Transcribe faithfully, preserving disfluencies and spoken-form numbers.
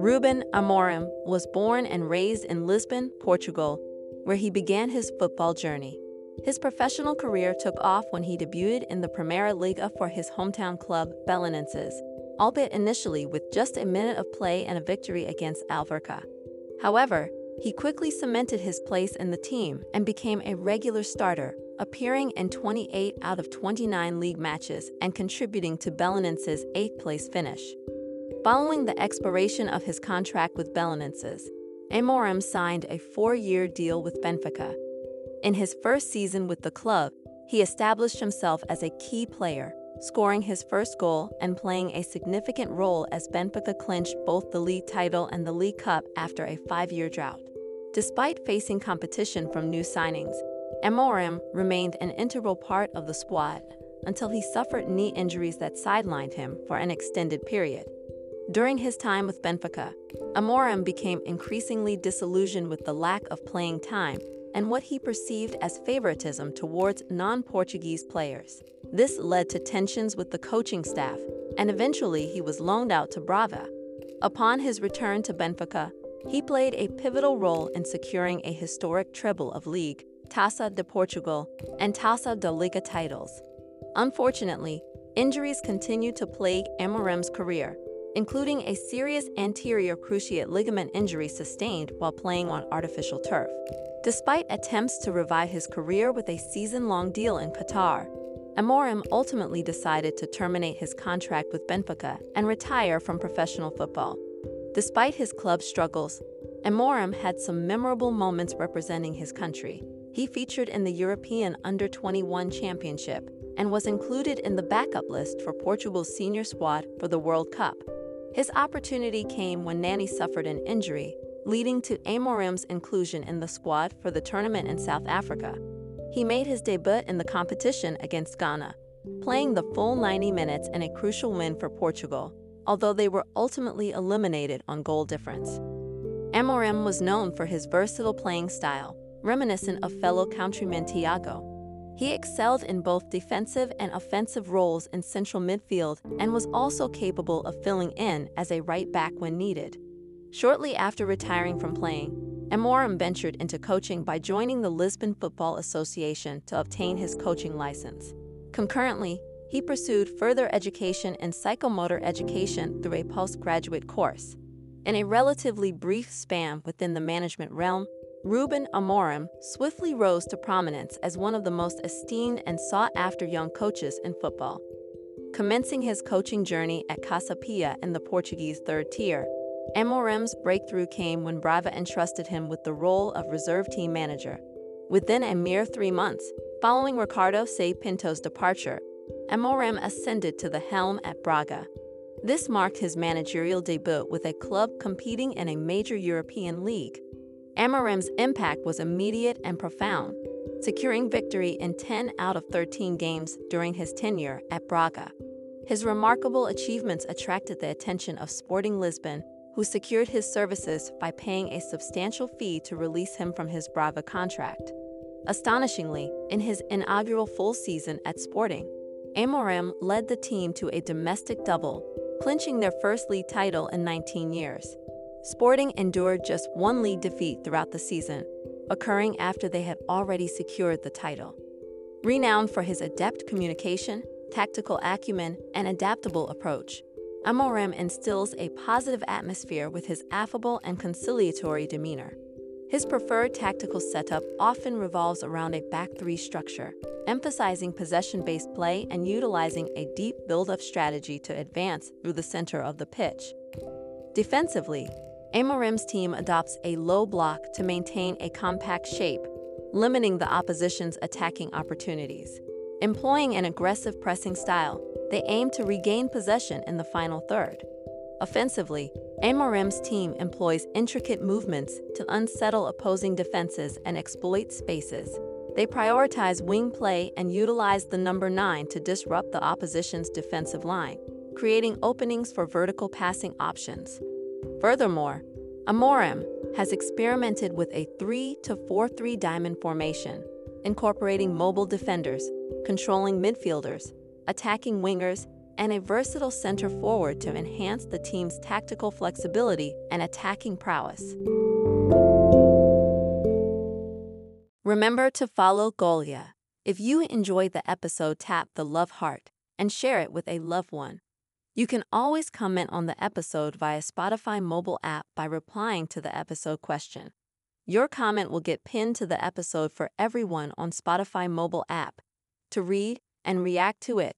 Ruben Amorim was born and raised in Lisbon, Portugal, where he began his football journey. His professional career took off when he debuted in the Primeira Liga for his hometown club, Belenenses, albeit initially with just a minute of play and a victory against Alverca. However, he quickly cemented his place in the team and became a regular starter, appearing in twenty-eight out of twenty-nine league matches and contributing to Belenenses' eighth-place finish. Following the expiration of his contract with Belenenses, Amorim signed a four-year deal with Benfica. In his first season with the club, he established himself as a key player, scoring his first goal and playing a significant role as Benfica clinched both the league title and the League Cup after a five-year drought. Despite facing competition from new signings, Amorim remained an integral part of the squad until he suffered knee injuries that sidelined him for an extended period. During his time with Benfica, Amorim became increasingly disillusioned with the lack of playing time and what he perceived as favoritism towards non-Portuguese players. This led to tensions with the coaching staff, and eventually he was loaned out to Braga. Upon his return to Benfica, he played a pivotal role in securing a historic treble of League, Taça de Portugal, and Taça da Liga titles. Unfortunately, injuries continued to plague Amorim's career, including a serious anterior cruciate ligament injury sustained while playing on artificial turf. Despite attempts to revive his career with a season-long deal in Qatar, Amorim ultimately decided to terminate his contract with Benfica and retire from professional football. Despite his club's struggles, Amorim had some memorable moments representing his country. He featured in the European under twenty-one Championship and was included in the backup list for Portugal's senior squad for the World Cup. His opportunity came when Nani suffered an injury, leading to Amorim's inclusion in the squad for the tournament in South Africa. He made his debut in the competition against Ghana, playing the full ninety minutes in a crucial win for Portugal, although they were ultimately eliminated on goal difference. Amorim was known for his versatile playing style, reminiscent of fellow countryman Thiago. He excelled in both defensive and offensive roles in central midfield and was also capable of filling in as a right back when needed. Shortly after retiring from playing, Amorim ventured into coaching by joining the Lisbon Football Association to obtain his coaching license. Concurrently, he pursued further education in psychomotor education through a postgraduate course. In a relatively brief span within the management realm, Ruben Amorim swiftly rose to prominence as one of the most esteemed and sought-after young coaches in football. Commencing his coaching journey at Casa Pia in the Portuguese third tier, Amorim's breakthrough came when Braga entrusted him with the role of reserve team manager. Within a mere three months, following Ricardo Sá Pinto's departure, Amorim ascended to the helm at Braga. This marked his managerial debut with a club competing in a major European league. Amorim's impact was immediate and profound, securing victory in ten out of thirteen games during his tenure at Braga. His remarkable achievements attracted the attention of Sporting Lisbon, who secured his services by paying a substantial fee to release him from his Braga contract. Astonishingly, in his inaugural full season at Sporting, Amorim led the team to a domestic double, clinching their first league title in nineteen years. Sporting endured just one league defeat throughout the season, occurring after they had already secured the title. Renowned for his adept communication, tactical acumen, and adaptable approach, Amorim instills a positive atmosphere with his affable and conciliatory demeanor. His preferred tactical setup often revolves around a back three structure, emphasizing possession-based play and utilizing a deep build-up strategy to advance through the center of the pitch. Defensively, Amorim's team adopts a low block to maintain a compact shape, limiting the opposition's attacking opportunities. Employing an aggressive pressing style, they aim to regain possession in the final third. Offensively, Amorim's team employs intricate movements to unsettle opposing defenses and exploit spaces. They prioritize wing play and utilize the number nine to disrupt the opposition's defensive line, creating openings for vertical passing options. Furthermore, Amorim has experimented with a three to four three diamond formation, incorporating mobile defenders, controlling midfielders, attacking wingers, and a versatile center forward to enhance the team's tactical flexibility and attacking prowess. Remember to follow Golia. If you enjoyed the episode, tap the love heart and share it with a loved one. You can always comment on the episode via Spotify mobile app by replying to the episode question. Your comment will get pinned to the episode for everyone on Spotify mobile app to read and react to it.